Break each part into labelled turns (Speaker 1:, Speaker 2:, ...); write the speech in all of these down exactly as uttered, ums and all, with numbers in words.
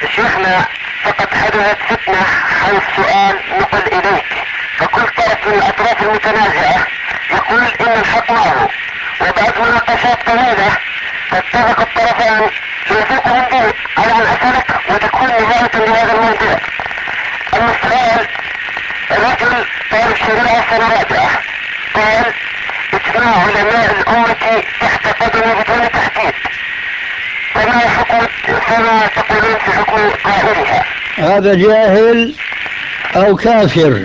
Speaker 1: شيخنا فقد حدثت فتنة حول سؤال نقل اليك، فكل طرف من الاطراف المتنازعة يقول ان الحق معه، وبعد مناقشات طويلة فاتفق الطرفان ليذوقوا من ذوق على ان اسألك وتكون نهاية لهذا الموضوع. اما السؤال، رجل طالب شريعة سنة رابعة قال اجماع علماء الامة تحت قدمه بدون تحديد، فما حكم فما تقولون في حكم قائلها؟
Speaker 2: هذا جاهل أو كافر.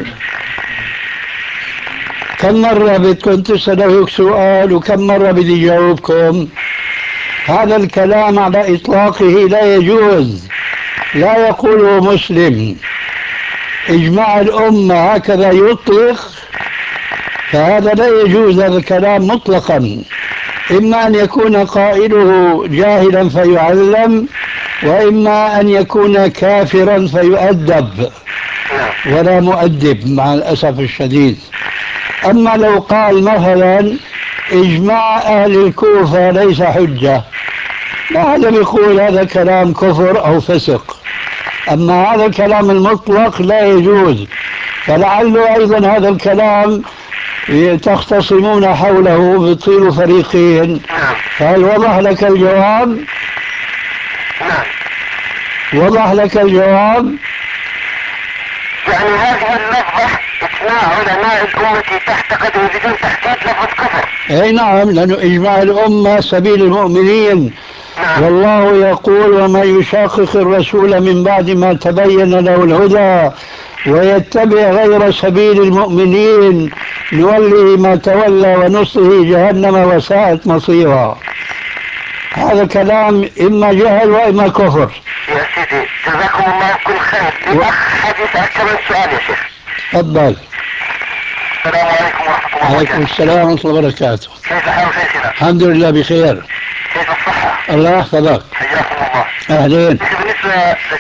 Speaker 2: كم مرة بدكم تسألوك سؤال وكم مرة بدي جاوبكم؟ هذا الكلام على إطلاقه لا يجوز، لا يقوله مسلم. إجماع الأمة هكذا يطلق، فهذا لا يجوز، هذا الكلام مطلقا. إما أن يكون قائله جاهلا فيعلم، وإما أن يكون كافرا فيؤدب، ولا مؤدب مع الأسف الشديد. أما لو قال مثلا إجماع أهل الكوفة ليس حجة، ما هذا بيقول هذا كلام كفر أو فسق. أما هذا الكلام المطلق لا يجوز، فلعله أيضا هذا الكلام تختصمون حوله بتصيروا فريقين. فهل وضح لك الجواب؟ وضح لك الجواب؟
Speaker 1: يعني هذه اللفظة اجماع علماء الأمة تحت قدم بدون تحديد لفظ كفر.
Speaker 2: اي نعم، لأنه إجماع الأمة سبيل المؤمنين.
Speaker 1: نعم.
Speaker 2: والله يقول ومن يشاقق الرسول من بعد ما تبين له الهدى ويتبع غير سبيل المؤمنين نوله ما تولى ونصله جهنم وساءت مصيرا. هذا كلام إما جهل وإما كفر.
Speaker 1: يا سيدي جزاكم الله كل خير. الأخ حديث أكثر من سؤال يا شيخ.
Speaker 2: تفضل.
Speaker 1: السلام عليكم ورحمة الله وبركاته.
Speaker 2: وعليكم السلام ورحمة الله وبركاته.
Speaker 1: كيف حال شيخنا؟
Speaker 2: الحمد لله بخير.
Speaker 1: كيف الصحة؟
Speaker 2: الله يحفظك.
Speaker 1: حياكم الله.
Speaker 2: أهلين.
Speaker 1: بالنسبة